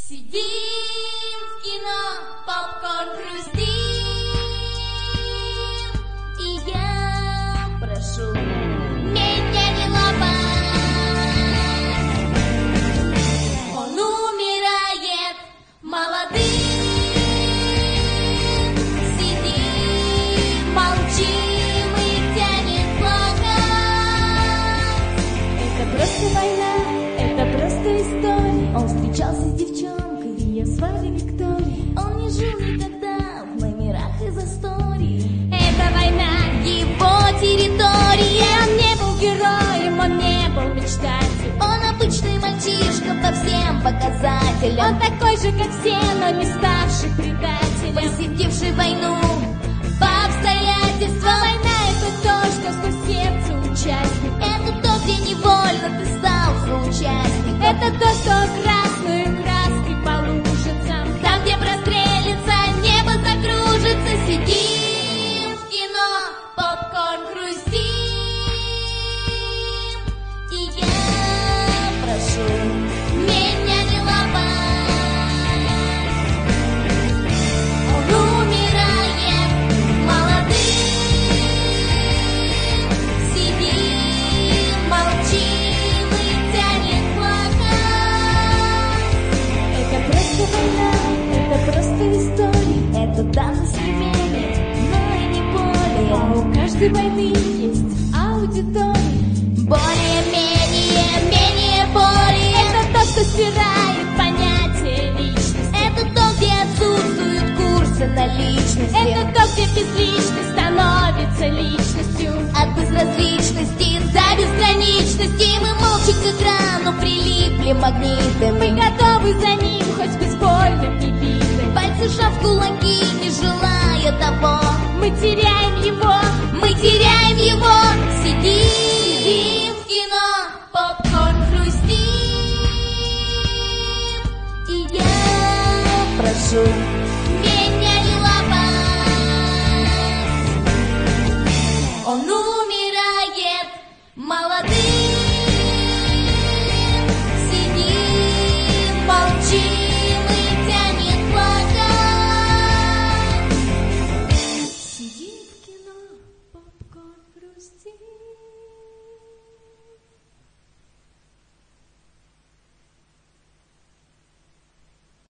Сидим в кино, попкорн хрустим, и я прошу меня не ломать. Он умирает молодым, сидим, молчим и тянет плакать. Это просто война, это просто история. Он встречался с девчонкой, ее звали Виктория. Он не жил никогда в номерах и застолье. Это война, Его территория. он не был героем, он не был мечтателем. Он обычный мальчишка по всем показателям. Он такой же, как все, но не ставший предателем. Посетивший войну по обстоятельствам. Война — это то, что сквозь сердце участник. Это то, где невольно ты стал соучастником. Это то, что красные краски по лужицам. Там, где прострелится, небо закружится. Сидим в кино, попкорн хрустим, и я прошу меня не ломать. Он умирает молодым, сидим, молчим и тянет плакать. Это просто война, это просто история. Это данность времени, но и не более. У каждой войны есть аудитория. Более-менее, менее более. Это то, что стирает понятие личности. Это то, где отсутствуют курсы на личности. Это то, где безличность становится личностью. От безразличности до безграничности мы молча к экрану прилипли магнитами. Мы готовы за ним, хоть бейсбольным не битым. Пальцы сжав кулаки, не желая того. Мы теряем его, Мы теряем его.